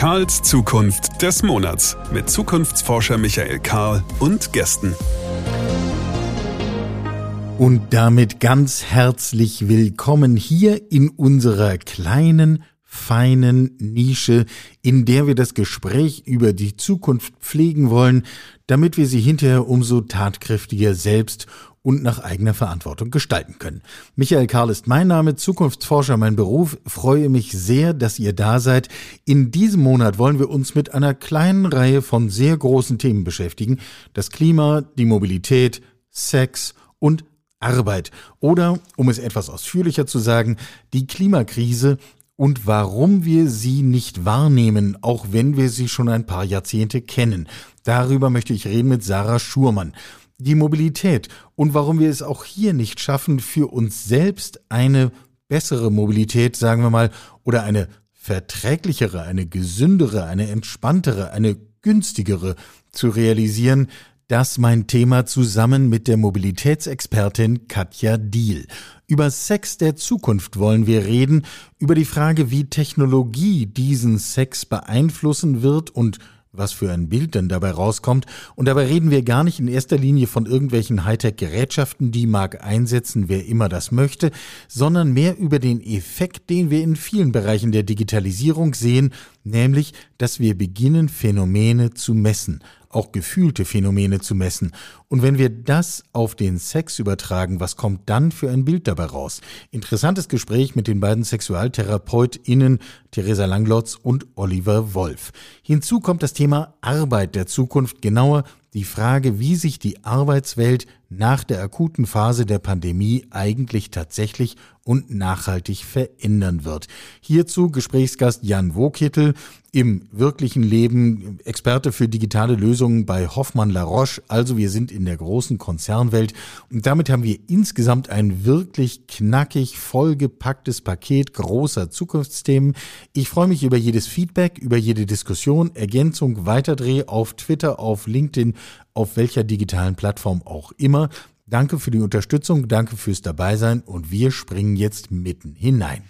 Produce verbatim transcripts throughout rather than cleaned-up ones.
Karls Zukunft des Monats mit Zukunftsforscher Michael Karl und Gästen. Und damit ganz herzlich willkommen hier in unserer kleinen, feinen Nische, in der wir das Gespräch über die Zukunft pflegen wollen, damit wir sie hinterher umso tatkräftiger selbst und nach eigener Verantwortung gestalten können. Michael Karl ist mein Name, Zukunftsforscher mein Beruf. Freue mich sehr, dass ihr da seid. In diesem Monat wollen wir uns mit einer kleinen Reihe von sehr großen Themen beschäftigen. Das Klima, die Mobilität, Sex und Arbeit. Oder, um es etwas ausführlicher zu sagen, die Klimakrise und warum wir sie nicht wahrnehmen, auch wenn wir sie schon ein paar Jahrzehnte kennen. Darüber möchte ich reden mit Sarah Schurmann. Die Mobilität und warum wir es auch hier nicht schaffen, für uns selbst eine bessere Mobilität, sagen wir mal, oder eine verträglichere, eine gesündere, eine entspanntere, eine günstigere zu realisieren. Das mein Thema zusammen mit der Mobilitätsexpertin Katja Diehl. Über Sex der Zukunft wollen wir reden, über die Frage, wie Technologie diesen Sex beeinflussen wird und was für ein Bild denn dabei rauskommt. Und dabei reden wir gar nicht in erster Linie von irgendwelchen Hightech-Gerätschaften, die mag einsetzen, wer immer das möchte, sondern mehr über den Effekt, den wir in vielen Bereichen der Digitalisierung sehen, nämlich, dass wir beginnen, Phänomene zu messen, auch gefühlte Phänomene zu messen. Und wenn wir das auf den Sex übertragen, was kommt dann für ein Bild dabei raus? Interessantes Gespräch mit den beiden SexualtherapeutInnen Theresa Langlotz und Oliver Wolf. Hinzu kommt das Thema Arbeit der Zukunft, genauer die Frage, wie sich die Arbeitswelt nach der akuten Phase der Pandemie eigentlich tatsächlich und nachhaltig verändern wird. Hierzu Gesprächsgast Jan Wokittel, im wirklichen Leben Experte für digitale Lösungen bei Hoffmann La Roche. Also wir sind in der großen Konzernwelt und damit haben wir insgesamt ein wirklich knackig vollgepacktes Paket großer Zukunftsthemen. Ich freue mich über jedes Feedback, über jede Diskussion, Ergänzung, Weiterdreh auf Twitter, auf LinkedIn, auf welcher digitalen Plattform auch immer. Danke für die Unterstützung, danke fürs Dabeisein und wir springen jetzt mitten hinein.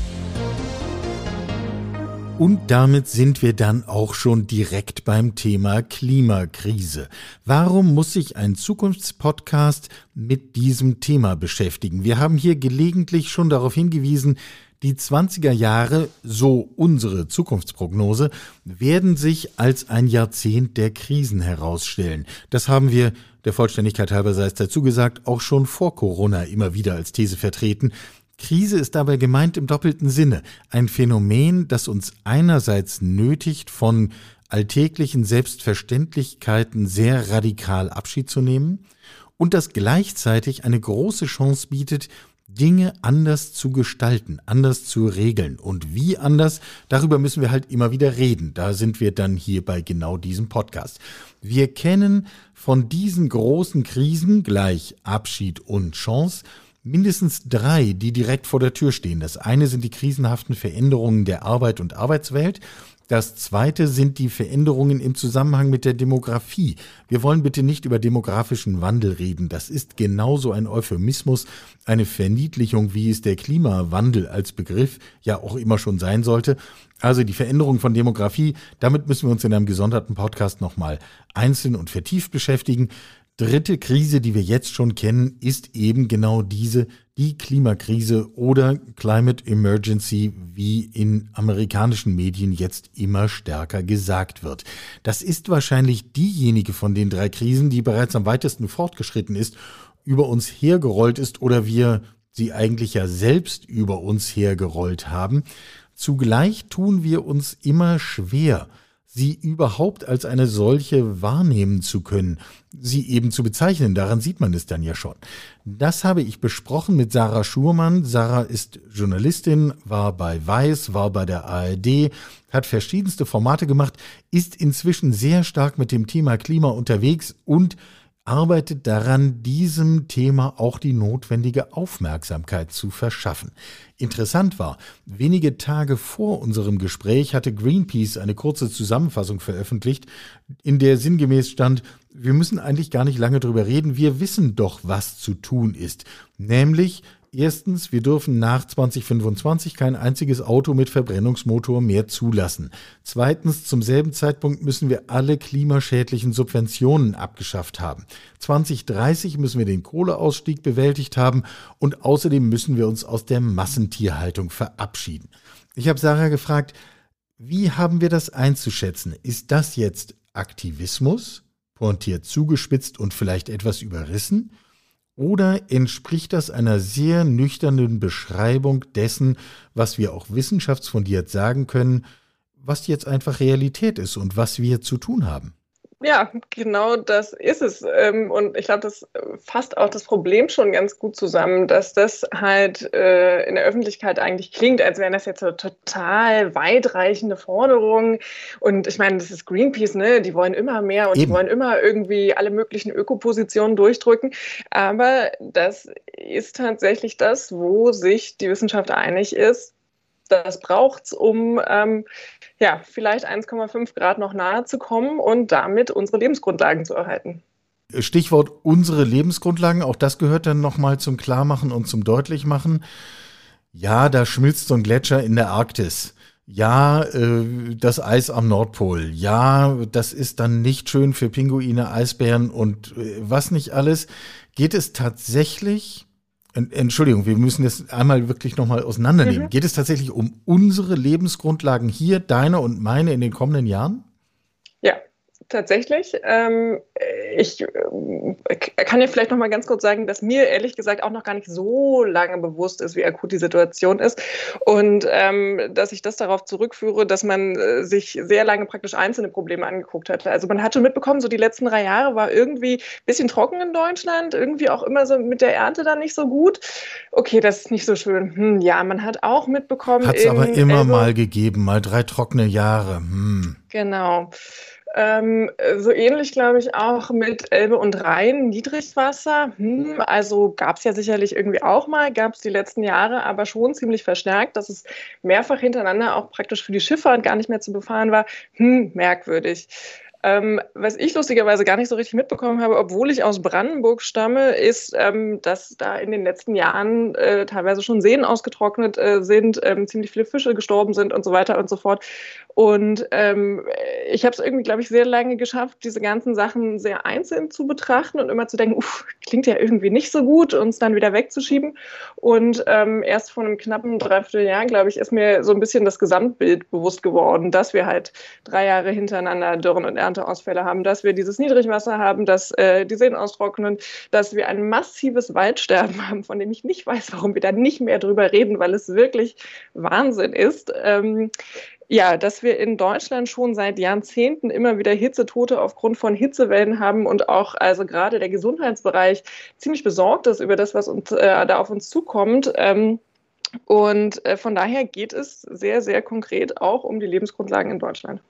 Und damit sind wir dann auch schon direkt beim Thema Klimakrise. Warum muss sich ein Zukunftspodcast mit diesem Thema beschäftigen? Wir haben hier gelegentlich schon darauf hingewiesen, die zwanziger Jahre, so unsere Zukunftsprognose, werden sich als ein Jahrzehnt der Krisen herausstellen. Das haben wir, der Vollständigkeit halber sei es dazu gesagt, auch schon vor Corona immer wieder als These vertreten. Krise ist dabei gemeint im doppelten Sinne. Ein Phänomen, das uns einerseits nötigt, von alltäglichen Selbstverständlichkeiten sehr radikal Abschied zu nehmen und das gleichzeitig eine große Chance bietet, Dinge anders zu gestalten, anders zu regeln. Und wie anders, darüber müssen wir halt immer wieder reden. Da sind wir dann hier bei genau diesem Podcast. Wir kennen von diesen großen Krisen, gleich Abschied und Chance, mindestens drei, die direkt vor der Tür stehen. Das eine sind die krisenhaften Veränderungen der Arbeit und Arbeitswelt. Das zweite sind die Veränderungen im Zusammenhang mit der Demografie. Wir wollen bitte nicht über demografischen Wandel reden. Das ist genauso ein Euphemismus, eine Verniedlichung, wie es der Klimawandel als Begriff ja auch immer schon sein sollte. Also die Veränderung von Demografie, damit müssen wir uns in einem gesonderten Podcast nochmal einzeln und vertieft beschäftigen. Dritte Krise, die wir jetzt schon kennen, ist eben genau diese, die Klimakrise oder Climate Emergency, wie in amerikanischen Medien jetzt immer stärker gesagt wird. Das ist wahrscheinlich diejenige von den drei Krisen, die bereits am weitesten fortgeschritten ist, über uns hergerollt ist oder wir sie eigentlich ja selbst über uns hergerollt haben. Zugleich tun wir uns immer schwer, sie überhaupt als eine solche wahrnehmen zu können, sie eben zu bezeichnen, daran sieht man es dann ja schon. Das habe ich besprochen mit Sarah Schurmann. Sarah ist Journalistin, war bei Weiß, war bei der A R D, hat verschiedenste Formate gemacht, ist inzwischen sehr stark mit dem Thema Klima unterwegs und arbeitet daran, diesem Thema auch die notwendige Aufmerksamkeit zu verschaffen. Interessant war, wenige Tage vor unserem Gespräch hatte Greenpeace eine kurze Zusammenfassung veröffentlicht, in der sinngemäß stand, wir müssen eigentlich gar nicht lange drüber reden, wir wissen doch, was zu tun ist, nämlich Erstens, wir dürfen nach zwanzig fünfundzwanzig kein einziges Auto mit Verbrennungsmotor mehr zulassen. Zweitens, zum selben Zeitpunkt müssen wir alle klimaschädlichen Subventionen abgeschafft haben. zwanzig dreißig müssen wir den Kohleausstieg bewältigt haben und außerdem müssen wir uns aus der Massentierhaltung verabschieden. Ich habe Sarah gefragt, wie haben wir das einzuschätzen? Ist das jetzt Aktivismus, pointiert zugespitzt und vielleicht etwas überrissen? Oder entspricht das einer sehr nüchternen Beschreibung dessen, was wir auch wissenschaftsfundiert sagen können, was jetzt einfach Realität ist und was wir zu tun haben? Ja, genau das ist es. Und ich glaube, das fasst auch das Problem schon ganz gut zusammen, dass das halt in der Öffentlichkeit eigentlich klingt, als wären das jetzt so total weitreichende Forderungen. Und ich meine, das ist Greenpeace, ne? Die wollen immer mehr und Eben. die wollen immer irgendwie alle möglichen Ökopositionen durchdrücken. Aber das ist tatsächlich das, wo sich die Wissenschaft einig ist. Das braucht es, um ähm, ja, vielleicht eins Komma fünf Grad noch nahe zu kommen und damit unsere Lebensgrundlagen zu erhalten. Stichwort unsere Lebensgrundlagen, auch das gehört dann nochmal zum Klarmachen und zum Deutlichmachen. Ja, da schmilzt so ein Gletscher in der Arktis. Ja, äh, das Eis am Nordpol. Ja, das ist dann nicht schön für Pinguine, Eisbären und äh, was nicht alles. Geht es tatsächlich... Entschuldigung, wir müssen das einmal wirklich nochmal auseinandernehmen. Mhm. Geht es tatsächlich um unsere Lebensgrundlagen hier, deine und meine in den kommenden Jahren? Ja, tatsächlich. Ähm, ich äh, kann ja vielleicht noch mal ganz kurz sagen, dass mir ehrlich gesagt auch noch gar nicht so lange bewusst ist, wie akut die Situation ist und ähm, dass ich das darauf zurückführe, dass man äh, sich sehr lange praktisch einzelne Probleme angeguckt hatte. Also man hat schon mitbekommen, so die letzten drei Jahre war irgendwie ein bisschen trocken in Deutschland, irgendwie auch immer so mit der Ernte dann nicht so gut. Okay, das ist nicht so schön. Hm, ja, man hat auch mitbekommen... Hat es aber immer Elbe mal gegeben, mal drei trockene Jahre. Hm. Genau. Ähm, so ähnlich, glaube ich, auch mit Elbe und Rhein, Niedrigwasser. Hm, also gab es ja sicherlich irgendwie auch mal, gab es die letzten Jahre, aber schon ziemlich verstärkt, dass es mehrfach hintereinander auch praktisch für die Schifffahrt gar nicht mehr zu befahren war. Hm, merkwürdig. Ähm, was ich lustigerweise gar nicht so richtig mitbekommen habe, obwohl ich aus Brandenburg stamme, ist, ähm, dass da in den letzten Jahren äh, teilweise schon Seen ausgetrocknet äh, sind, ähm, ziemlich viele Fische gestorben sind und so weiter und so fort. Und ähm, ich habe es irgendwie, glaube ich, sehr lange geschafft, diese ganzen Sachen sehr einzeln zu betrachten und immer zu denken, uff, klingt ja irgendwie nicht so gut, und es dann wieder wegzuschieben. Und ähm, erst vor einem knappen Dreivierteljahr, glaube ich, ist mir so ein bisschen das Gesamtbild bewusst geworden, dass wir halt drei Jahre hintereinander Dürren und Ernteausfälle haben, dass wir dieses Niedrigwasser haben, dass äh, die Seen austrocknen, dass wir ein massives Waldsterben haben, von dem ich nicht weiß, warum wir da nicht mehr drüber reden, weil es wirklich Wahnsinn ist. Ähm, Ja, dass wir in Deutschland schon seit Jahrzehnten immer wieder Hitzetote aufgrund von Hitzewellen haben und auch also gerade der Gesundheitsbereich ziemlich besorgt ist über das, was uns, äh, da auf uns zukommt. Ähm, und äh, von daher geht es sehr, sehr konkret auch um die Lebensgrundlagen in Deutschland.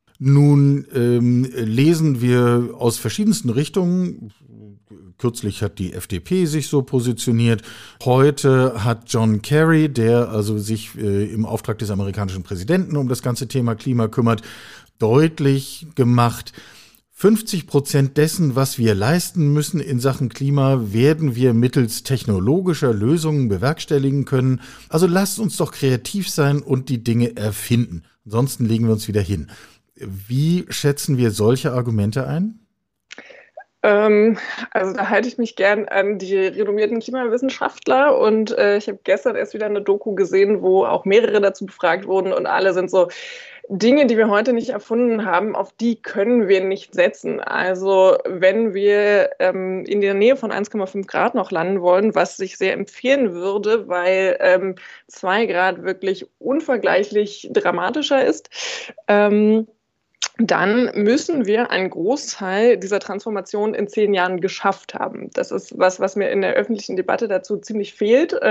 Nun ähm, lesen wir aus verschiedensten Richtungen. Kürzlich hat die F D P sich so positioniert. Heute hat John Kerry, der also sich äh, im Auftrag des amerikanischen Präsidenten um das ganze Thema Klima kümmert, deutlich gemacht, fünfzig Prozent dessen, was wir leisten müssen in Sachen Klima, werden wir mittels technologischer Lösungen bewerkstelligen können. Also lasst uns doch kreativ sein und die Dinge erfinden. Ansonsten legen wir uns wieder hin. Wie schätzen wir solche Argumente ein? Ähm, also da halte ich mich gern an die renommierten Klimawissenschaftler und äh, ich habe gestern erst wieder eine Doku gesehen, wo auch mehrere dazu befragt wurden und alle sind so, Dinge, die wir heute nicht erfunden haben, auf die können wir nicht setzen. Also wenn wir ähm, in der Nähe von eins Komma fünf Grad noch landen wollen, was sich sehr empfehlen würde, weil ähm, zwei Grad wirklich unvergleichlich dramatischer ist, ähm, dann müssen wir einen Großteil dieser Transformation in zehn Jahren geschafft haben. Das ist was, was mir in der öffentlichen Debatte dazu ziemlich fehlt. Ähm,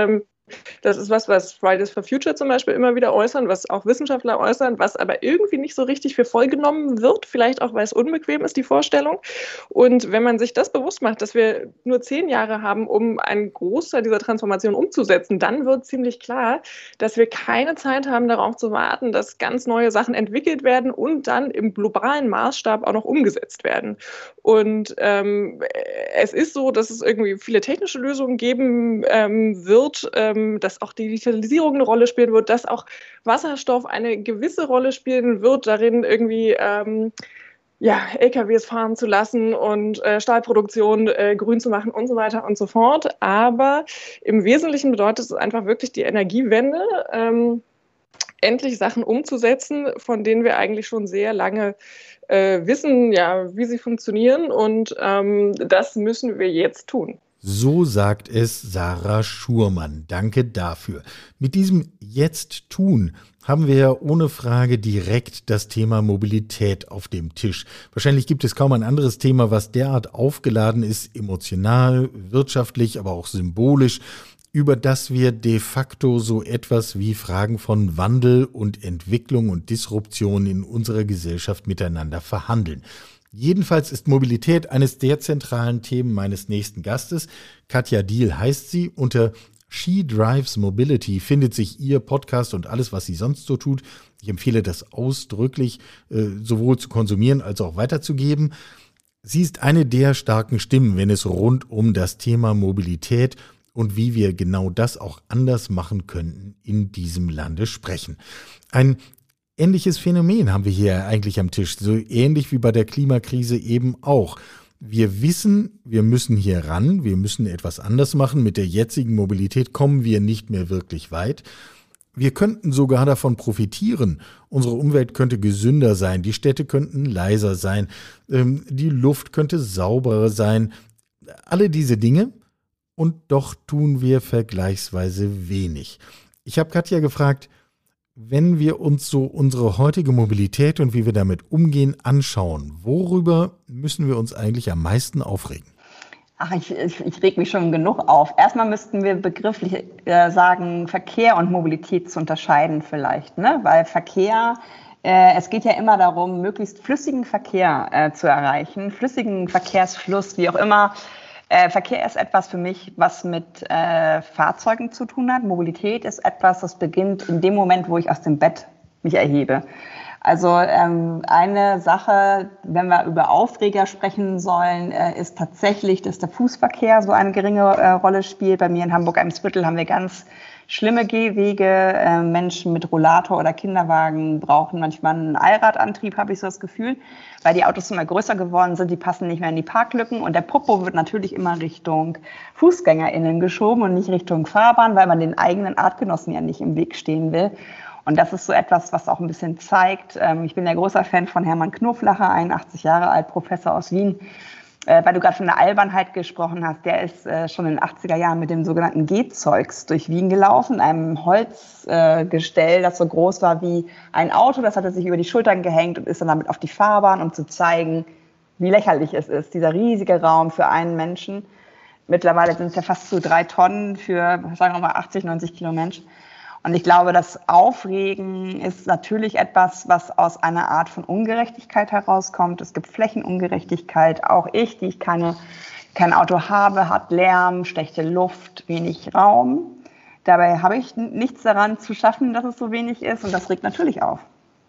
Das ist was, was Fridays for Future zum Beispiel immer wieder äußern, was auch Wissenschaftler äußern, was aber irgendwie nicht so richtig für voll genommen wird, vielleicht auch, weil es unbequem ist, die Vorstellung. Und wenn man sich das bewusst macht, dass wir nur zehn Jahre haben, um einen Großteil dieser Transformation umzusetzen, dann wird ziemlich klar, dass wir keine Zeit haben, darauf zu warten, dass ganz neue Sachen entwickelt werden und dann im globalen Maßstab auch noch umgesetzt werden. Und ähm, es ist so, dass es irgendwie viele technische Lösungen geben ähm, wird, ähm, dass auch die Digitalisierung eine Rolle spielen wird, dass auch Wasserstoff eine gewisse Rolle spielen wird, darin irgendwie ähm, ja, L K Ws fahren zu lassen und äh, Stahlproduktion äh, grün zu machen und so weiter und so fort. Aber im Wesentlichen bedeutet es einfach wirklich die Energiewende, ähm, endlich Sachen umzusetzen, von denen wir eigentlich schon sehr lange äh, wissen, ja, wie sie funktionieren. Und ähm, das müssen wir jetzt tun. So sagt es Sarah Schurmann. Danke dafür. Mit diesem Jetzt-Tun haben wir ja ohne Frage direkt das Thema Mobilität auf dem Tisch. Wahrscheinlich gibt es kaum ein anderes Thema, was derart aufgeladen ist, emotional, wirtschaftlich, aber auch symbolisch, über das wir de facto so etwas wie Fragen von Wandel und Entwicklung und Disruption in unserer Gesellschaft miteinander verhandeln. Jedenfalls ist Mobilität eines der zentralen Themen meines nächsten Gastes. Katja Diehl heißt sie. Unter She Drives Mobility findet sich ihr Podcast und alles, was sie sonst so tut. Ich empfehle das ausdrücklich, äh, sowohl zu konsumieren als auch weiterzugeben. Sie ist eine der starken Stimmen, wenn es rund um das Thema Mobilität und wie wir genau das auch anders machen könnten in diesem Lande sprechen. Ein ähnliches Phänomen haben wir hier eigentlich am Tisch, so ähnlich wie bei der Klimakrise eben auch. Wir wissen, wir müssen hier ran, wir müssen etwas anders machen. Mit der jetzigen Mobilität kommen wir nicht mehr wirklich weit. Wir könnten sogar davon profitieren. Unsere Umwelt könnte gesünder sein, die Städte könnten leiser sein, die Luft könnte sauberer sein. Alle diese Dinge. Und doch tun wir vergleichsweise wenig. Ich habe Katja gefragt, wenn wir uns so unsere heutige Mobilität und wie wir damit umgehen anschauen, worüber müssen wir uns eigentlich am meisten aufregen? Ach, ich, ich, ich reg mich schon genug auf. Erstmal müssten wir begrifflich äh, sagen, Verkehr und Mobilität zu unterscheiden vielleicht, ne? Weil Verkehr, äh, es geht ja immer darum, möglichst flüssigen Verkehr äh, zu erreichen, flüssigen Verkehrsfluss, wie auch immer. Äh, Verkehr ist etwas für mich, was mit äh, Fahrzeugen zu tun hat. Mobilität ist etwas, das beginnt in dem Moment, wo ich aus dem Bett mich erhebe. Also ähm, eine Sache, wenn wir über Aufreger sprechen sollen, äh, ist tatsächlich, dass der Fußverkehr so eine geringe äh, Rolle spielt. Bei mir in Hamburg-Eimsbüttel haben wir ganz schlimme Gehwege. Äh, Menschen mit Rollator oder Kinderwagen brauchen manchmal einen Allradantrieb, habe ich so das Gefühl, weil die Autos immer größer geworden sind, die passen nicht mehr in die Parklücken und der Popo wird natürlich immer Richtung FußgängerInnen geschoben und nicht Richtung Fahrbahn, weil man den eigenen Artgenossen ja nicht im Weg stehen will. Und das ist so etwas, was auch ein bisschen zeigt. Ähm, ich bin ja großer Fan von Hermann Knoflacher, einundachtzig Jahre alt, Professor aus Wien. Äh, weil du gerade von der Albernheit gesprochen hast, der ist äh, schon in den achtziger Jahren mit dem sogenannten Gehzeugs durch Wien gelaufen, einem Holzgestell, äh, das so groß war wie ein Auto. Das hat er sich über die Schultern gehängt und ist dann damit auf die Fahrbahn, um zu zeigen, wie lächerlich es ist, dieser riesige Raum für einen Menschen. Mittlerweile sind es ja fast zu drei Tonnen für, sagen wir mal, achtzig, neunzig Kilo Mensch. Und ich glaube, das Aufregen ist natürlich etwas, was aus einer Art von Ungerechtigkeit herauskommt. Es gibt Flächenungerechtigkeit. Auch ich, die ich keine, kein Auto habe, hat Lärm, schlechte Luft, wenig Raum. Dabei habe ich nichts daran zu schaffen, dass es so wenig ist. Und das regt natürlich auf.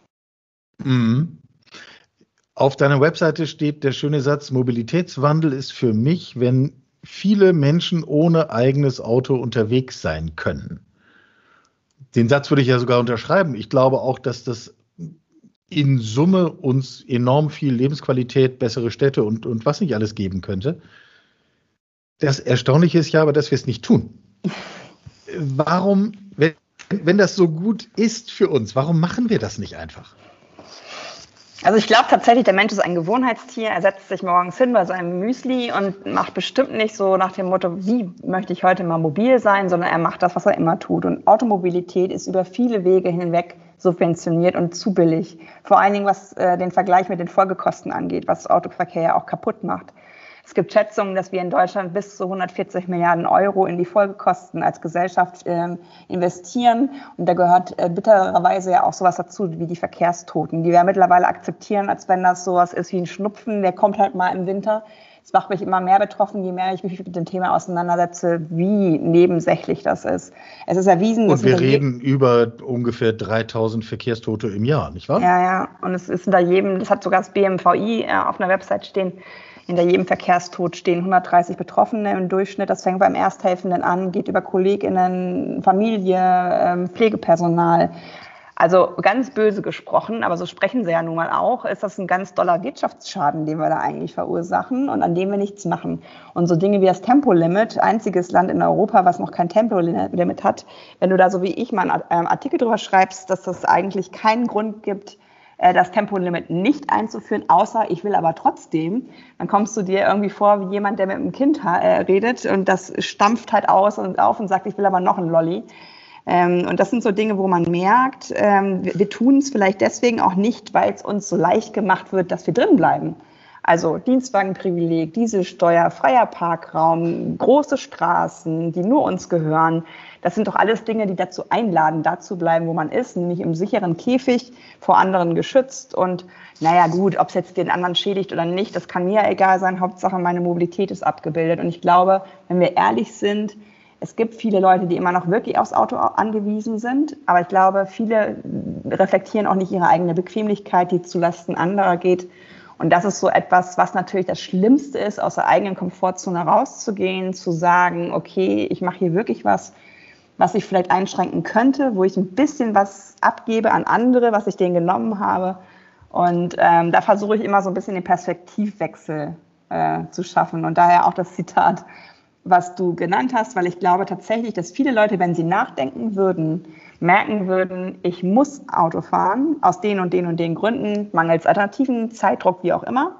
Mhm. Auf deiner Webseite steht der schöne Satz, Mobilitätswandel ist für mich, wenn viele Menschen ohne eigenes Auto unterwegs sein können. Den Satz würde ich ja sogar unterschreiben. Ich glaube auch, dass das in Summe uns enorm viel Lebensqualität, bessere Städte und, und was nicht alles geben könnte. Das Erstaunliche ist ja aber, dass wir es nicht tun. Warum, wenn, wenn das so gut ist für uns, warum machen wir das nicht einfach? Also ich glaube tatsächlich, der Mensch ist ein Gewohnheitstier. Er setzt sich morgens hin bei seinem Müsli und macht bestimmt nicht so nach dem Motto, wie möchte ich heute mal mobil sein, sondern er macht das, was er immer tut. Und Automobilität ist über viele Wege hinweg subventioniert und zu billig. Vor allen Dingen, was äh, den Vergleich mit den Folgekosten angeht, was Autoverkehr ja auch kaputt macht. Es gibt Schätzungen, dass wir in Deutschland bis zu hundertvierzig Milliarden Euro in die Folgekosten als Gesellschaft äh, investieren. Und da gehört äh, bittererweise ja auch sowas dazu wie die Verkehrstoten, die wir mittlerweile akzeptieren, als wenn das sowas ist wie ein Schnupfen, der kommt halt mal im Winter. Es macht mich immer mehr betroffen, je mehr ich mich mit dem Thema auseinandersetze, wie nebensächlich das ist. Es ist erwiesen, dass... Und wir reden über ungefähr dreitausend Verkehrstote im Jahr, nicht wahr? Ja, ja. Und es ist hinter jedem, das hat sogar das B M V I äh, auf einer Website stehen, hinter jedem Verkehrstod stehen hundertdreißig Betroffene im Durchschnitt. Das fängt beim Ersthelfenden an, geht über KollegInnen, Familie, ähm, Pflegepersonal. Also ganz böse gesprochen, aber so sprechen sie ja nun mal auch, ist das ein ganz doller Wirtschaftsschaden, den wir da eigentlich verursachen und an dem wir nichts machen. Und so Dinge wie das Tempolimit, einziges Land in Europa, was noch kein Tempolimit hat, wenn du da so wie ich mal einen Artikel drüber schreibst, dass das eigentlich keinen Grund gibt, das Tempolimit nicht einzuführen, außer ich will aber trotzdem, dann kommst du dir irgendwie vor wie jemand, der mit einem Kind redet und das stampft halt aus und auf und sagt, ich will aber noch einen Lolli. Ähm, und das sind so Dinge, wo man merkt, ähm, wir, wir tun es vielleicht deswegen auch nicht, weil es uns so leicht gemacht wird, dass wir drin bleiben. Also Dienstwagenprivileg, Dieselsteuer, freier Parkraum, große Straßen, die nur uns gehören. Das sind doch alles Dinge, die dazu einladen, da zu bleiben, wo man ist, nämlich im sicheren Käfig, vor anderen geschützt. Und naja gut, ob es jetzt den anderen schädigt oder nicht, das kann mir egal sein. Hauptsache meine Mobilität ist abgebildet. Und ich glaube, wenn wir ehrlich sind, es gibt viele Leute, die immer noch wirklich aufs Auto angewiesen sind, aber ich glaube, viele reflektieren auch nicht ihre eigene Bequemlichkeit, die zulasten anderer geht. Und das ist so etwas, was natürlich das Schlimmste ist, aus der eigenen Komfortzone rauszugehen, zu sagen, okay, ich mache hier wirklich was, was ich vielleicht einschränken könnte, wo ich ein bisschen was abgebe an andere, was ich denen genommen habe. Und ähm, da versuche ich immer so ein bisschen den Perspektivwechsel äh, zu schaffen. Und daher auch das Zitat, was du genannt hast, weil ich glaube tatsächlich, dass viele Leute, wenn sie nachdenken würden, merken würden, ich muss Auto fahren, aus den und den und den Gründen, mangels Alternativen, Zeitdruck, wie auch immer.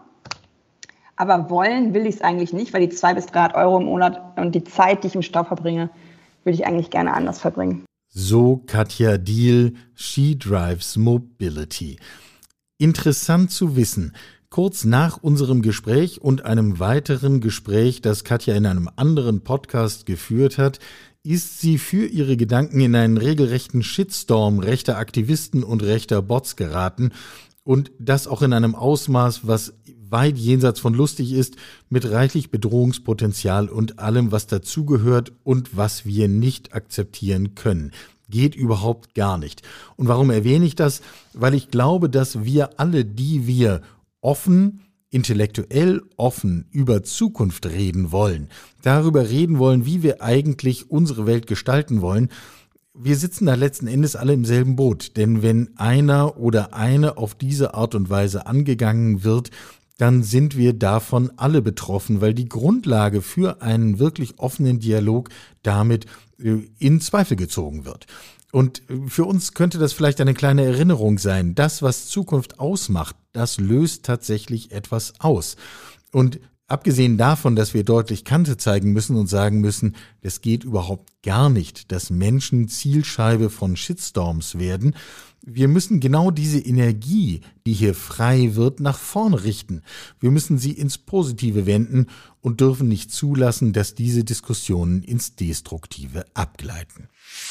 Aber wollen will ich es eigentlich nicht, weil die zwei bis drei Euro im Monat und die Zeit, die ich im Stau verbringe, würde ich eigentlich gerne anders verbringen. So Katja Diehl, She Drives Mobility. Interessant zu wissen, kurz nach unserem Gespräch und einem weiteren Gespräch, das Katja in einem anderen Podcast geführt hat, ist sie für ihre Gedanken in einen regelrechten Shitstorm rechter Aktivisten und rechter Bots geraten und das auch in einem Ausmaß, was weit jenseits von lustig ist, mit reichlich Bedrohungspotenzial und allem, was dazugehört und was wir nicht akzeptieren können. Geht überhaupt gar nicht. Und warum erwähne ich das? Weil ich glaube, dass wir alle, die wir offen, intellektuell offen über Zukunft reden wollen, darüber reden wollen, wie wir eigentlich unsere Welt gestalten wollen, wir sitzen da letzten Endes alle im selben Boot. Denn wenn einer oder eine auf diese Art und Weise angegangen wird, dann sind wir davon alle betroffen, weil die Grundlage für einen wirklich offenen Dialog damit in Zweifel gezogen wird. Und für uns könnte das vielleicht eine kleine Erinnerung sein. Das, was Zukunft ausmacht, das löst tatsächlich etwas aus. Und abgesehen davon, dass wir deutlich Kante zeigen müssen und sagen müssen, es geht überhaupt gar nicht, dass Menschen Zielscheibe von Shitstorms werden. Wir müssen genau diese Energie, die hier frei wird, nach vorne richten. Wir müssen sie ins Positive wenden und dürfen nicht zulassen, dass diese Diskussionen ins Destruktive abgleiten.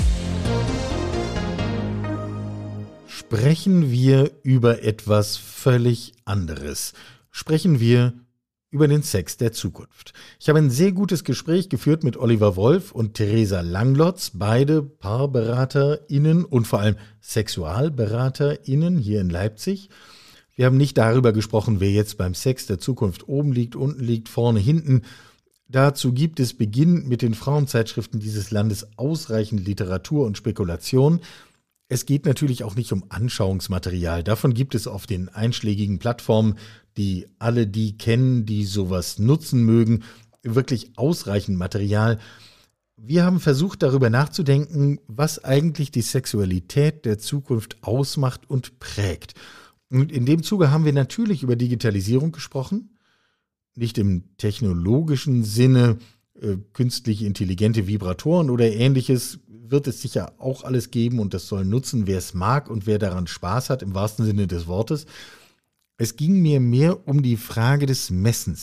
Sprechen wir über etwas völlig anderes. Sprechen wir über den Sex der Zukunft. Ich habe ein sehr gutes Gespräch geführt mit Oliver Wolf und Theresa Langlotz, beide PaarberaterInnen und vor allem SexualberaterInnen hier in Leipzig. Wir haben nicht darüber gesprochen, wer jetzt beim Sex der Zukunft oben liegt, unten liegt, vorne, hinten. Dazu gibt es beginnend mit den Frauenzeitschriften dieses Landes ausreichend Literatur und Spekulation. Es geht natürlich auch nicht um Anschauungsmaterial. Davon gibt es auf den einschlägigen Plattformen, die alle die kennen, die sowas nutzen mögen, wirklich ausreichend Material. Wir haben versucht, darüber nachzudenken, was eigentlich die Sexualität der Zukunft ausmacht und prägt. Und in dem Zuge haben wir natürlich über Digitalisierung gesprochen, nicht im technologischen Sinne, äh, künstlich intelligente Vibratoren oder ähnliches, wird es sicher auch alles geben und das soll nutzen, wer es mag und wer daran Spaß hat, im wahrsten Sinne des Wortes. Es ging mir mehr um die Frage des Messens.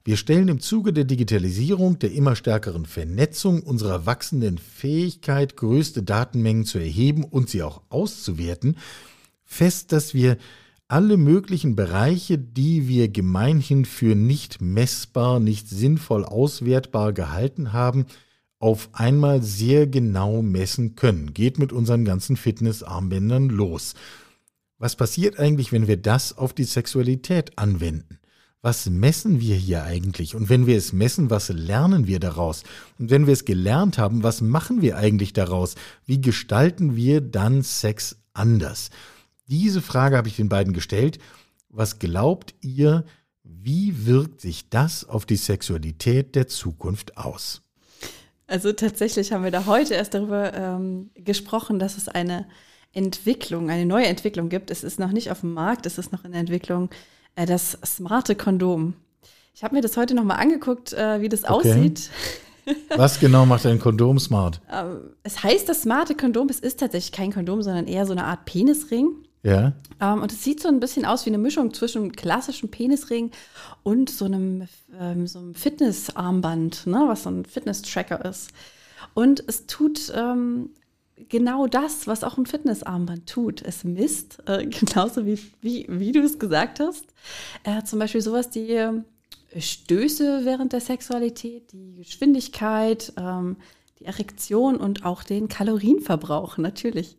Wir stellen im Zuge der Digitalisierung, der immer stärkeren Vernetzung, unserer wachsenden Fähigkeit, größte Datenmengen zu erheben und sie auch auszuwerten, fest, dass wir alle möglichen Bereiche, die wir gemeinhin für nicht messbar, nicht sinnvoll auswertbar gehalten haben, auf einmal sehr genau messen können. Geht mit unseren ganzen Fitnessarmbändern los. Was passiert eigentlich, wenn wir das auf die Sexualität anwenden? Was messen wir hier eigentlich? Und wenn wir es messen, was lernen wir daraus? Und wenn wir es gelernt haben, was machen wir eigentlich daraus? Wie gestalten wir dann Sex anders? Diese Frage habe ich den beiden gestellt. Was glaubt ihr, wie wirkt sich das auf die Sexualität der Zukunft aus? Also tatsächlich haben wir da heute erst darüber ähm, gesprochen, dass es eine Entwicklung, eine neue Entwicklung gibt. Es ist noch nicht auf dem Markt, es ist noch in der Entwicklung. Das smarte Kondom. Ich habe mir das heute nochmal angeguckt, wie das okay. aussieht. Was genau macht ein Kondom smart? Es heißt das smarte Kondom. Es ist tatsächlich kein Kondom, sondern eher so eine Art Penisring. Ja. Und es sieht so ein bisschen aus wie eine Mischung zwischen einem klassischen Penisring und so einem, so einem Fitnessarmband, ne, was so ein Fitness-Tracker ist. Und es tut ähm, genau das, was auch ein Fitnessarmband tut. Es misst, äh, genauso wie, wie, wie du es gesagt hast. Äh, zum Beispiel sowas, die äh, Stöße während der Sexualität, die Geschwindigkeit, ähm, die Erektion und auch den Kalorienverbrauch natürlich.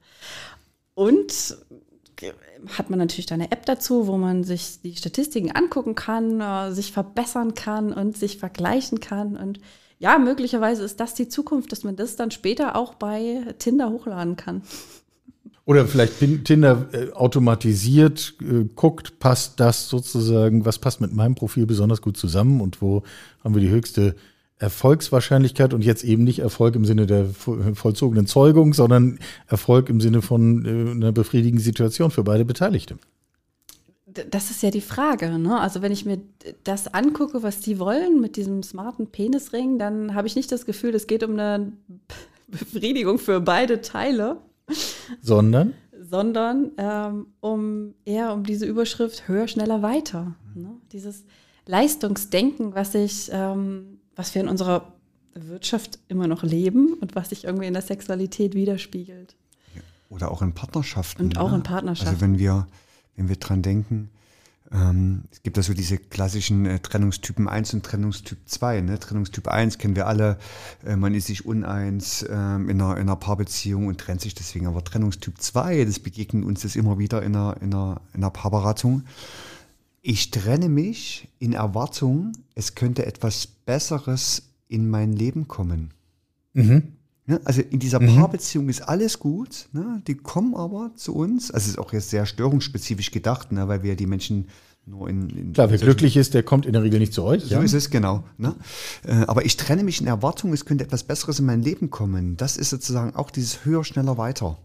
Und hat man natürlich da eine App dazu, wo man sich die Statistiken angucken kann, äh, sich verbessern kann und sich vergleichen kann. Und ja, möglicherweise ist das die Zukunft, dass man das dann später auch bei Tinder hochladen kann. Oder vielleicht Tinder äh, automatisiert äh, guckt, passt das sozusagen, was passt mit meinem Profil besonders gut zusammen und wo haben wir die höchste Erfolgswahrscheinlichkeit und jetzt eben nicht Erfolg im Sinne der vollzogenen Zeugung, sondern Erfolg im Sinne von äh, einer befriedigenden Situation für beide Beteiligte. Das ist ja die Frage, ne? Also wenn ich mir das angucke, was die wollen mit diesem smarten Penisring, dann habe ich nicht das Gefühl, es geht um eine Befriedigung für beide Teile. Sondern? Sondern ähm, um eher um diese Überschrift höher, schneller, weiter. Ne? Dieses Leistungsdenken, was ich, ähm, was wir in unserer Wirtschaft immer noch leben und was sich irgendwie in der Sexualität widerspiegelt. Oder auch in Partnerschaften. Und auch ne? in Partnerschaften. Also wenn wir Wenn wir dran denken, ähm, es gibt da so diese klassischen äh, Trennungstypen eins und Trennungstyp zwei. Ne? Trennungstyp eins kennen wir alle, äh, man ist sich uneins äh, in, einer, in einer Paarbeziehung und trennt sich deswegen. Aber Trennungstyp zwei, das begegnet uns das immer wieder in einer, in einer, in einer Paarberatung. Ich trenne mich in Erwartung, es könnte etwas Besseres in mein Leben kommen. Mhm. Ja, also in dieser mhm. Paarbeziehung ist alles gut, ne? Die kommen aber zu uns, also es ist auch jetzt sehr störungsspezifisch gedacht, ne? Weil wir die Menschen nur in... in Klar, wer glücklich ist, der kommt in der Regel nicht zu euch. So ja? ist es, genau. Ne? Äh, aber ich trenne mich in Erwartung, es könnte etwas Besseres in mein Leben kommen. Das ist sozusagen auch dieses höher, schneller, weiter.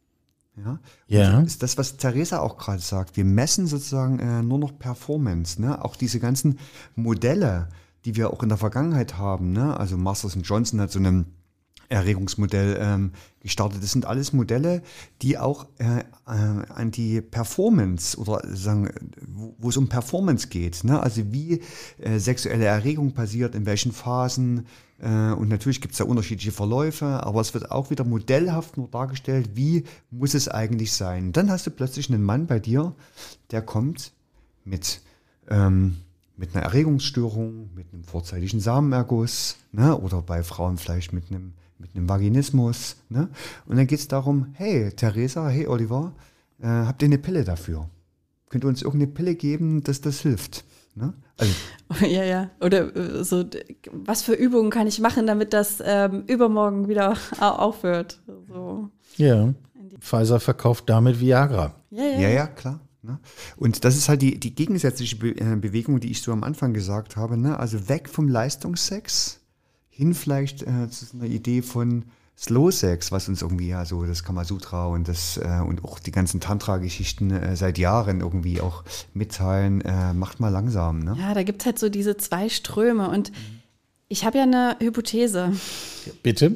Ja, ja. Das ist das, was Theresa auch gerade sagt. Wir messen sozusagen äh, nur noch Performance, ne? Auch diese ganzen Modelle, die wir auch in der Vergangenheit haben, ne? Also Masters und Johnson hat so einen Erregungsmodell ähm, gestartet. Das sind alles Modelle, die auch äh, äh, an die Performance oder sagen, wo, wo es um Performance geht. Ne? Also wie äh, sexuelle Erregung passiert, in welchen Phasen. Äh, und natürlich gibt es da unterschiedliche Verläufe, aber es wird auch wieder modellhaft nur dargestellt, wie muss es eigentlich sein. Dann hast du plötzlich einen Mann bei dir, der kommt mit ähm, mit einer Erregungsstörung, mit einem vorzeitigen Samenerguss, ne? Oder bei Frauen vielleicht mit einem mit einem Vaginismus. Ne? Und dann geht es darum, hey Theresa, hey Oliver, äh, habt ihr eine Pille dafür? Könnt ihr uns irgendeine Pille geben, dass das hilft? Ne? Also, ja, ja. Oder äh, so, was für Übungen kann ich machen, damit das ähm, übermorgen wieder aufhört? So. Ja, Pfizer verkauft damit Viagra. Ja, ja, ja, ja klar. Ne? Und das ist halt die, die gegensätzliche Be- äh, Bewegung, die ich so am Anfang gesagt habe. Ne? Also weg vom Leistungssex, hin vielleicht äh, zu einer Idee von Slow Sex, was uns irgendwie ja so das Kamasutra und das äh, und auch die ganzen Tantra-Geschichten äh, seit Jahren irgendwie auch mitteilen, äh, macht mal langsam. Ne? Ja, da gibt es halt so diese zwei Ströme und ich habe ja eine Hypothese. Bitte?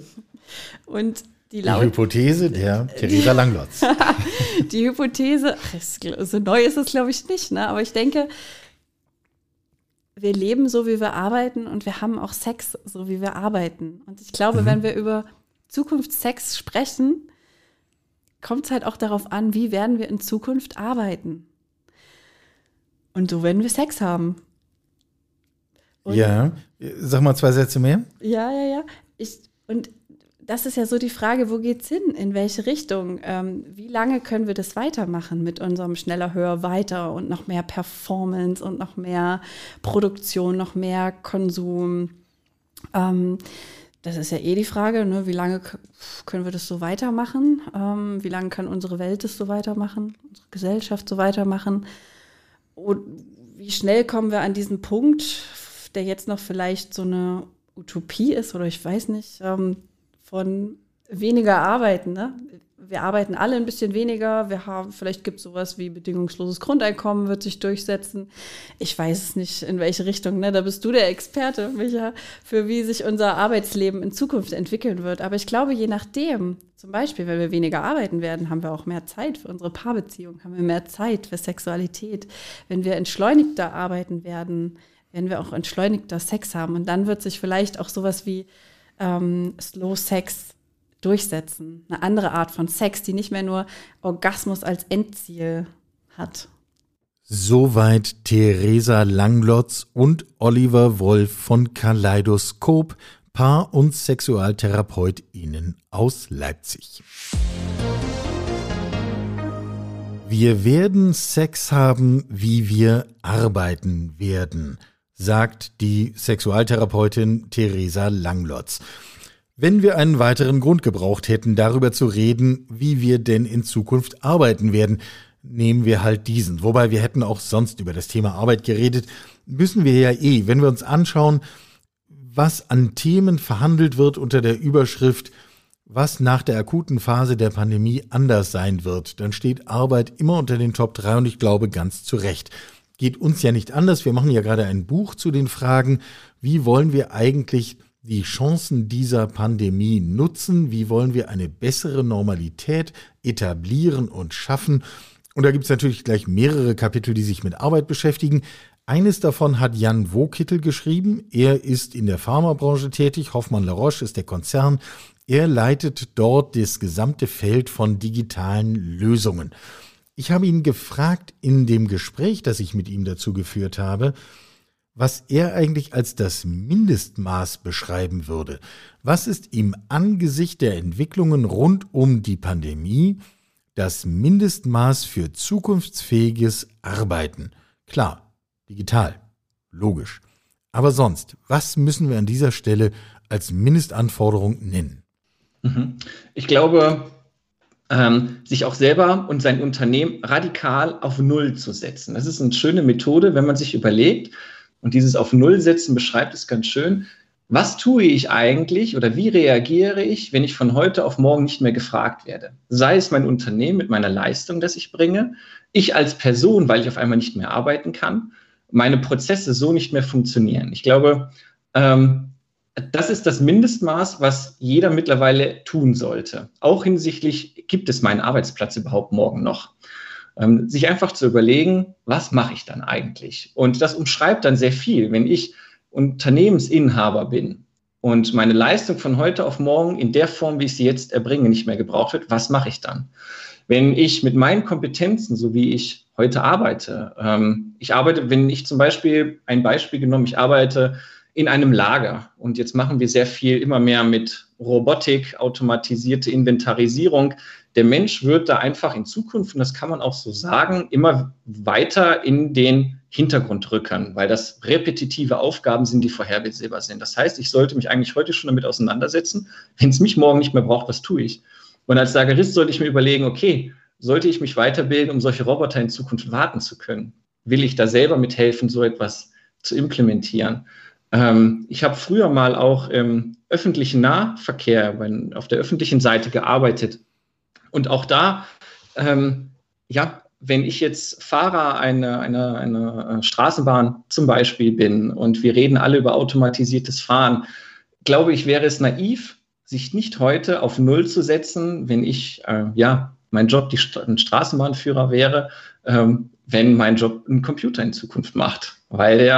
Und die, die Hypothese der Theresa Langlotz. Die Hypothese, ach, ist, so neu ist es glaube ich nicht, ne? Aber ich denke, wir leben so, wie wir arbeiten und wir haben auch Sex, so wie wir arbeiten. Und ich glaube, mhm. wenn wir über Zukunftssex sprechen, kommt es halt auch darauf an, wie werden wir in Zukunft arbeiten. Und so werden wir Sex haben. Und ja, sag mal zwei Sätze mehr. Ja, ja, ja. Ich, und das ist ja so die Frage, wo geht's hin? In welche Richtung? Ähm, wie lange können wir das weitermachen mit unserem schneller, höher, weiter und noch mehr Performance und noch mehr Produktion, noch mehr Konsum? Ähm, das ist ja eh die Frage, ne? Wie lange k- können wir das so weitermachen? Ähm, wie lange kann unsere Welt das so weitermachen? Unsere Gesellschaft so weitermachen? Und wie schnell kommen wir an diesen Punkt, der jetzt noch vielleicht so eine Utopie ist oder ich weiß nicht, ähm, von weniger arbeiten, ne? Wir arbeiten alle ein bisschen weniger. Wir haben, vielleicht gibt es sowas wie bedingungsloses Grundeinkommen, wird sich durchsetzen. Ich weiß es nicht, in welche Richtung, ne? Da bist du der Experte, Micha, für wie sich unser Arbeitsleben in Zukunft entwickeln wird. Aber ich glaube, je nachdem, zum Beispiel, wenn wir weniger arbeiten werden, haben wir auch mehr Zeit für unsere Paarbeziehung, haben wir mehr Zeit für Sexualität. Wenn wir entschleunigter arbeiten werden, werden wir auch entschleunigter Sex haben. Und dann wird sich vielleicht auch sowas wie ähm, Slow Sex durchsetzen. Eine andere Art von Sex, die nicht mehr nur Orgasmus als Endziel hat. Soweit Theresa Langlotz und Oliver Wolf von Kaleidoskop, Paar- und SexualtherapeutInnen aus Leipzig. Wir werden Sex haben, wie wir arbeiten werden, sagt die Sexualtherapeutin Theresa Langlotz. Wenn wir einen weiteren Grund gebraucht hätten, darüber zu reden, wie wir denn in Zukunft arbeiten werden, nehmen wir halt diesen. Wobei wir hätten auch sonst über das Thema Arbeit geredet, müssen wir ja eh, wenn wir uns anschauen, was an Themen verhandelt wird unter der Überschrift, was nach der akuten Phase der Pandemie anders sein wird, dann steht Arbeit immer unter den Top drei und ich glaube ganz zu Recht. Geht uns ja nicht anders. Wir machen ja gerade ein Buch zu den Fragen, wie wollen wir eigentlich die Chancen dieser Pandemie nutzen, wie wollen wir eine bessere Normalität etablieren und schaffen. Und da gibt es natürlich gleich mehrere Kapitel, die sich mit Arbeit beschäftigen. Eines davon hat Jan Wokittel geschrieben. Er ist in der Pharmabranche tätig. Hoffmann La Roche ist der Konzern. Er leitet dort das gesamte Feld von digitalen Lösungen. Ich habe ihn gefragt in dem Gespräch, das ich mit ihm dazu geführt habe, was er eigentlich als das Mindestmaß beschreiben würde. Was ist ihm angesichts der Entwicklungen rund um die Pandemie das Mindestmaß für zukunftsfähiges Arbeiten? Klar, digital, logisch. Aber sonst, was müssen wir an dieser Stelle als Mindestanforderung nennen? Ich glaube, ähm, sich auch selber und sein Unternehmen radikal auf Null zu setzen. Das ist eine schöne Methode, wenn man sich überlegt, und dieses auf Null setzen beschreibt es ganz schön. Was tue ich eigentlich oder wie reagiere ich, wenn ich von heute auf morgen nicht mehr gefragt werde? Sei es mein Unternehmen mit meiner Leistung, das ich bringe, ich als Person, weil ich auf einmal nicht mehr arbeiten kann, meine Prozesse so nicht mehr funktionieren. Ich glaube, ähm, das ist das Mindestmaß, was jeder mittlerweile tun sollte. Auch hinsichtlich, gibt es meinen Arbeitsplatz überhaupt morgen noch? Ähm, sich einfach zu überlegen, was mache ich dann eigentlich? Und das umschreibt dann sehr viel. Wenn ich Unternehmensinhaber bin und meine Leistung von heute auf morgen in der Form, wie ich sie jetzt erbringe, nicht mehr gebraucht wird, was mache ich dann? Wenn ich mit meinen Kompetenzen, so wie ich heute arbeite, ähm, ich arbeite, wenn ich zum Beispiel, ein Beispiel genommen, ich arbeite in einem Lager und jetzt machen wir sehr viel immer mehr mit Robotik, automatisierte Inventarisierung. Der Mensch wird da einfach in Zukunft, und das kann man auch so sagen, immer weiter in den Hintergrund rücken, weil das repetitive Aufgaben sind, die vorhersehbar sind. Das heißt, ich sollte mich eigentlich heute schon damit auseinandersetzen, wenn es mich morgen nicht mehr braucht, was tue ich? Und als Lagerist sollte ich mir überlegen, okay, sollte ich mich weiterbilden, um solche Roboter in Zukunft warten zu können? Will ich da selber mithelfen, so etwas zu implementieren? Ähm, ich habe früher mal auch im öffentlichen Nahverkehr, wenn, auf der öffentlichen Seite gearbeitet. Und auch da, ähm, ja, wenn ich jetzt Fahrer einer eine, eine Straßenbahn zum Beispiel bin und wir reden alle über automatisiertes Fahren, glaube ich, wäre es naiv, sich nicht heute auf Null zu setzen, wenn ich, äh, ja, mein Job die St- ein Straßenbahnführer wäre, ähm, wenn mein Job ein Computer in Zukunft macht, weil der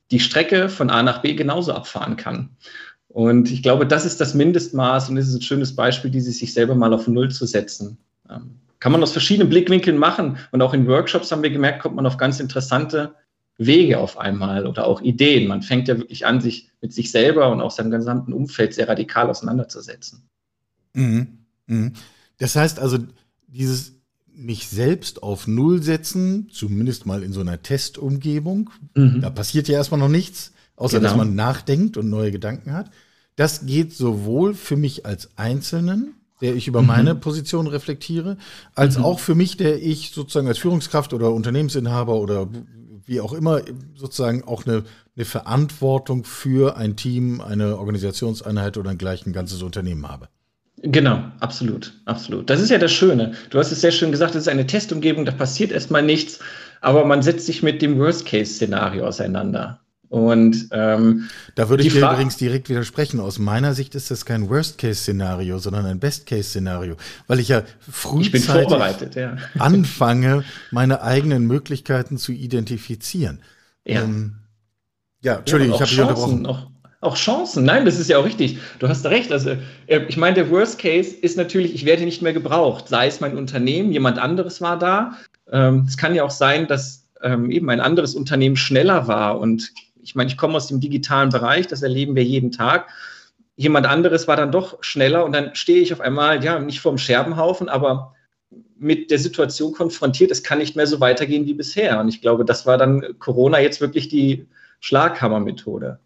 die Strecke von A nach B genauso abfahren kann. Und ich glaube, das ist das Mindestmaß und das ist ein schönes Beispiel, dieses sich selber mal auf Null zu setzen. Ähm, kann man aus verschiedenen Blickwinkeln machen und auch in Workshops haben wir gemerkt, kommt man auf ganz interessante Wege auf einmal oder auch Ideen. Man fängt ja wirklich an, sich mit sich selber und auch seinem gesamten Umfeld sehr radikal auseinanderzusetzen. Mhm. Mhm. Das heißt also, dieses mich selbst auf Null setzen, zumindest mal in so einer Testumgebung, mhm. da passiert ja erstmal noch nichts, außer genau. dass man nachdenkt und neue Gedanken hat. Das geht sowohl für mich als Einzelnen, der ich über mhm. meine Position reflektiere, als mhm. auch für mich, der ich sozusagen als Führungskraft oder Unternehmensinhaber oder wie auch immer sozusagen auch eine, eine Verantwortung für ein Team, eine Organisationseinheit oder gleich ein ganzes Unternehmen habe. Genau, absolut, absolut. Das ist ja das Schöne. Du hast es sehr schön gesagt, es ist eine Testumgebung, da passiert erstmal nichts, aber man setzt sich mit dem Worst-Case-Szenario auseinander. Und ähm, da würde ich dir übrigens direkt widersprechen. Aus meiner Sicht ist das kein Worst-Case-Szenario, sondern ein Best-Case-Szenario, weil ich ja frühzeitig ich bin vorbereitet, ja. anfange, meine eigenen Möglichkeiten zu identifizieren. Ja, ähm, ja Entschuldigung, ja, ich habe dich unterbrochen. Auch, auch Chancen, nein, das ist ja auch richtig. Du hast da recht. Also äh, ich meine, der Worst-Case ist natürlich, ich werde nicht mehr gebraucht. Sei es mein Unternehmen, jemand anderes war da. Ähm, es kann ja auch sein, dass ähm, eben ein anderes Unternehmen schneller war und ich meine, ich komme aus dem digitalen Bereich, das erleben wir jeden Tag. Jemand anderes war dann doch schneller und dann stehe ich auf einmal, ja, nicht vorm Scherbenhaufen, aber mit der Situation konfrontiert, es kann nicht mehr so weitergehen wie bisher. Und ich glaube, das war dann Corona jetzt wirklich die Schlaghammermethode.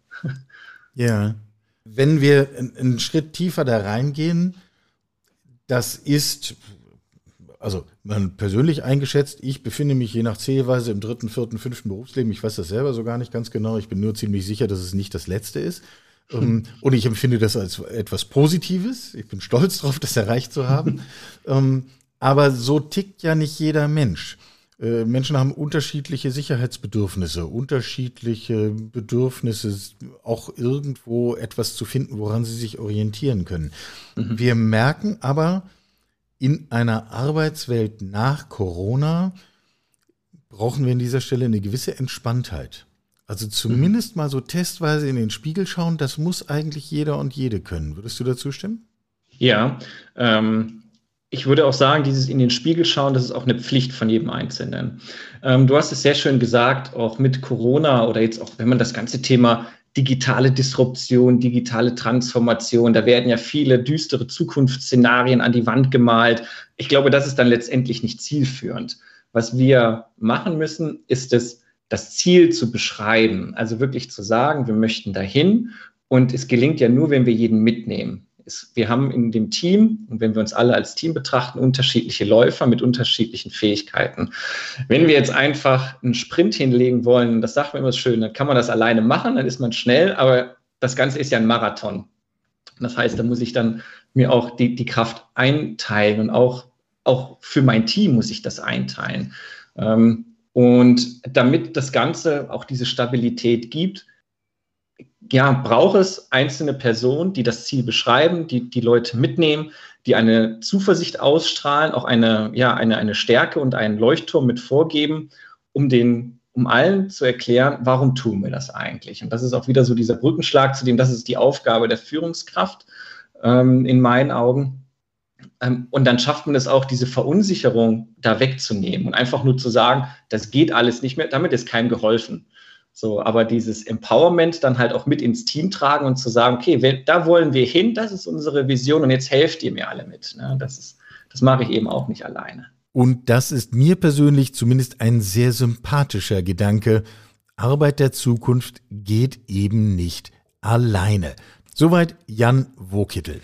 Ja, wenn wir einen Schritt tiefer da reingehen, das ist, also man persönlich eingeschätzt, ich befinde mich je nach Zählweise im dritten, vierten, fünften Berufsleben. Ich weiß das selber so gar nicht ganz genau. Ich bin nur ziemlich sicher, dass es nicht das letzte ist. Hm. Und ich empfinde das als etwas Positives. Ich bin stolz darauf, das erreicht zu haben. Aber so tickt ja nicht jeder Mensch. Menschen haben unterschiedliche Sicherheitsbedürfnisse, unterschiedliche Bedürfnisse, auch irgendwo etwas zu finden, woran sie sich orientieren können. Mhm. Wir merken aber, in einer Arbeitswelt nach Corona brauchen wir an dieser Stelle eine gewisse Entspanntheit. Also zumindest mal so testweise in den Spiegel schauen, das muss eigentlich jeder und jede können. Würdest du dazu stimmen? Ja, ähm, ich würde auch sagen, dieses in den Spiegel schauen, das ist auch eine Pflicht von jedem Einzelnen. Ähm, du hast es sehr schön gesagt, auch mit Corona oder jetzt auch, wenn man das ganze Thema digitale Disruption, digitale Transformation, da werden ja viele düstere Zukunftsszenarien an die Wand gemalt. Ich glaube, das ist dann letztendlich nicht zielführend. Was wir machen müssen, ist es, das Ziel zu beschreiben, also wirklich zu sagen, wir möchten dahin und es gelingt ja nur, wenn wir jeden mitnehmen. Es, wir haben in dem Team, und wenn wir uns alle als Team betrachten, unterschiedliche Läufer mit unterschiedlichen Fähigkeiten. Wenn wir jetzt einfach einen Sprint hinlegen wollen, das sagt man immer schön, dann kann man das alleine machen, dann ist man schnell, aber das Ganze ist ja ein Marathon. Das heißt, da muss ich dann mir auch die, die Kraft einteilen und auch, auch für mein Team muss ich das einteilen. Ähm, und damit das Ganze auch diese Stabilität gibt, ja, braucht es einzelne Personen, die das Ziel beschreiben, die die Leute mitnehmen, die eine Zuversicht ausstrahlen, auch eine, ja, eine, eine Stärke und einen Leuchtturm mit vorgeben, um den, um allen zu erklären, warum tun wir das eigentlich? Und das ist auch wieder so dieser Brückenschlag zu dem, das ist die Aufgabe der Führungskraft ähm, in meinen Augen. Ähm, und dann schafft man es auch, diese Verunsicherung da wegzunehmen und einfach nur zu sagen, das geht alles nicht mehr, damit ist keinem geholfen. So, aber dieses Empowerment dann halt auch mit ins Team tragen und zu sagen, okay, wir, da wollen wir hin, das ist unsere Vision und jetzt helft ihr mir alle mit. Ne? Das ist, das mache ich eben auch nicht alleine. Und das ist mir persönlich zumindest ein sehr sympathischer Gedanke. Arbeit der Zukunft geht eben nicht alleine. Soweit Jan Wokittel.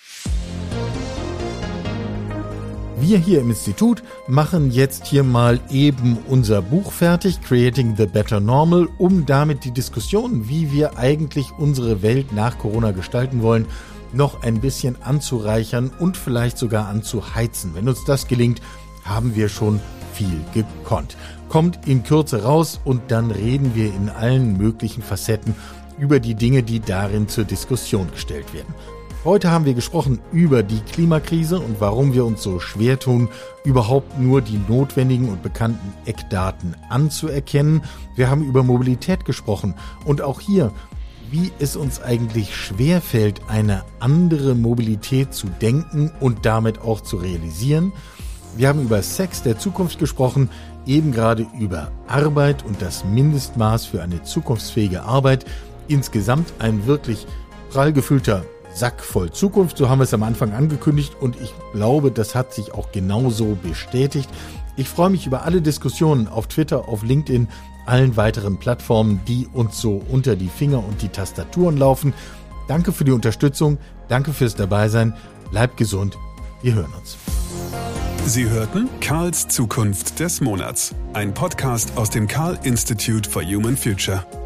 Wir hier im Institut machen jetzt hier mal eben unser Buch fertig, Creating the Better Normal, um damit die Diskussion, wie wir eigentlich unsere Welt nach Corona gestalten wollen, noch ein bisschen anzureichern und vielleicht sogar anzuheizen. Wenn uns das gelingt, haben wir schon viel gekonnt. Kommt in Kürze raus und dann reden wir in allen möglichen Facetten über die Dinge, die darin zur Diskussion gestellt werden. Heute haben wir gesprochen über die Klimakrise und warum wir uns so schwer tun, überhaupt nur die notwendigen und bekannten Eckdaten anzuerkennen. Wir haben über Mobilität gesprochen und auch hier, wie es uns eigentlich schwerfällt, eine andere Mobilität zu denken und damit auch zu realisieren. Wir haben über Sex der Zukunft gesprochen, eben gerade über Arbeit und das Mindestmaß für eine zukunftsfähige Arbeit. Insgesamt ein wirklich prall gefüllter Sack voll Zukunft, so haben wir es am Anfang angekündigt und ich glaube, das hat sich auch genauso bestätigt. Ich freue mich über alle Diskussionen auf Twitter, auf LinkedIn, allen weiteren Plattformen, die uns so unter die Finger und die Tastaturen laufen. Danke für die Unterstützung, danke fürs Dabeisein, bleibt gesund, wir hören uns. Sie hörten Karls Zukunft des Monats, ein Podcast aus dem Karl Institute for Human Future.